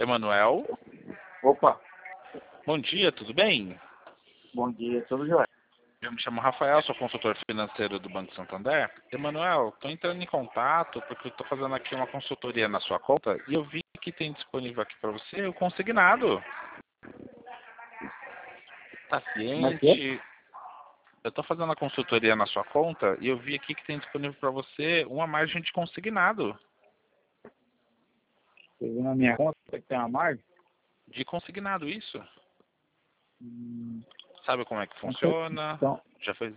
Emanuel, Opa, bom dia, tudo bem? bom dia, tudo jóia? Eu me chamo Rafael, sou consultor financeiro do Banco Santander. Emanuel, estou entrando em contato porque estou fazendo aqui uma consultoria na sua conta e eu vi que tem disponível aqui para você o consignado. Tá Como é que é? ciente? Eu estou fazendo a consultoria na sua conta e eu vi aqui que tem disponível para você uma margem de consignado. Você viu na minha conta que tem uma margem? De consignado, isso? Hum, Sabe como é que então, você, funciona? então, Já fez?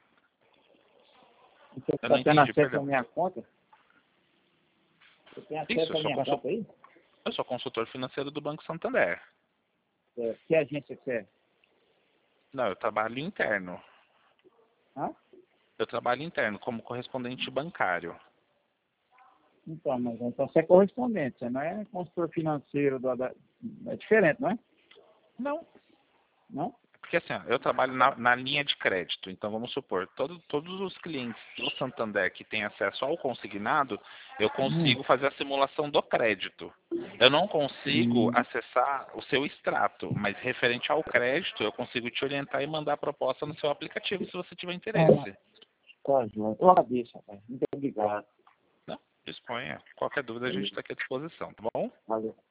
você Eu não está tendo entendi, acesso à perdão. minha conta? Você tem Isso, acesso à minha conta aí? eu sou consultor financeiro do Banco Santander. Que agência que você é? Não, eu trabalho interno. Hã? Eu trabalho interno como correspondente bancário. Então, mas então você é correspondente, você não é consultor financeiro é diferente, não é? Não, Não? porque assim, ó, eu trabalho na linha de crédito. Então, vamos supor, todos os clientes do Santander que têm acesso ao consignado, eu Hum, consigo fazer a simulação do crédito. Eu não consigo hum, acessar o seu extrato, mas referente ao crédito, eu consigo te orientar e mandar a proposta no seu aplicativo, se você tiver ah, interesse. tá, jóia. Eu agradeço, rapaz. Muito obrigado. Não, disponha. Qualquer dúvida, a gente está aqui à disposição, tá bom? Valeu.